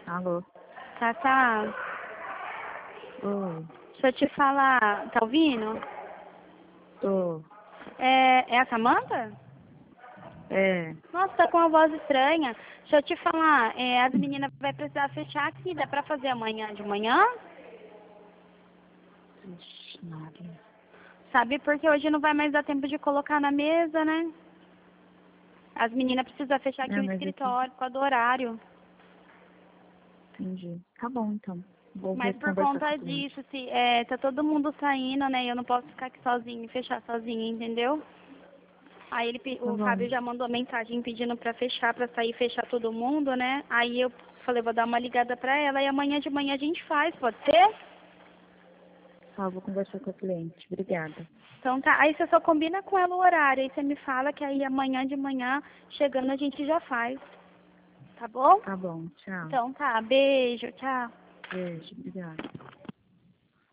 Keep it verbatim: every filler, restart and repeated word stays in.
Alô? Tá, tá. Oi. Deixa eu te falar. Tá ouvindo? Tô. É, é a Samanta? É. Nossa, tá com uma voz estranha. Deixa eu te falar. É, as meninas vai precisar fechar aqui. Dá pra fazer amanhã de manhã? Ixi, Maria. Sabe, porque hoje não vai mais dar tempo de colocar na mesa, né? As meninas precisam fechar aqui É, o mas aqui. escritório por causa do horário. Entendi. Tá bom, então. Vou Mas ver, por conversar com conta o cliente. disso, se, é, tá todo mundo saindo, né? Eu não posso ficar aqui sozinha e fechar sozinha, entendeu? Aí ele, pe- Tá o bom. Fábio já mandou mensagem pedindo pra fechar, pra sair e fechar todo mundo, né? Aí eu falei, vou dar uma ligada pra ela e amanhã de manhã a gente faz, pode ser? Tá, vou conversar com o cliente. Obrigada. Então tá, aí você só combina com ela o horário, aí você me fala que aí amanhã de manhã, chegando, a gente já faz, tá bom? Tá bom, tchau. Então tá, beijo, tchau. Beijo, obrigada.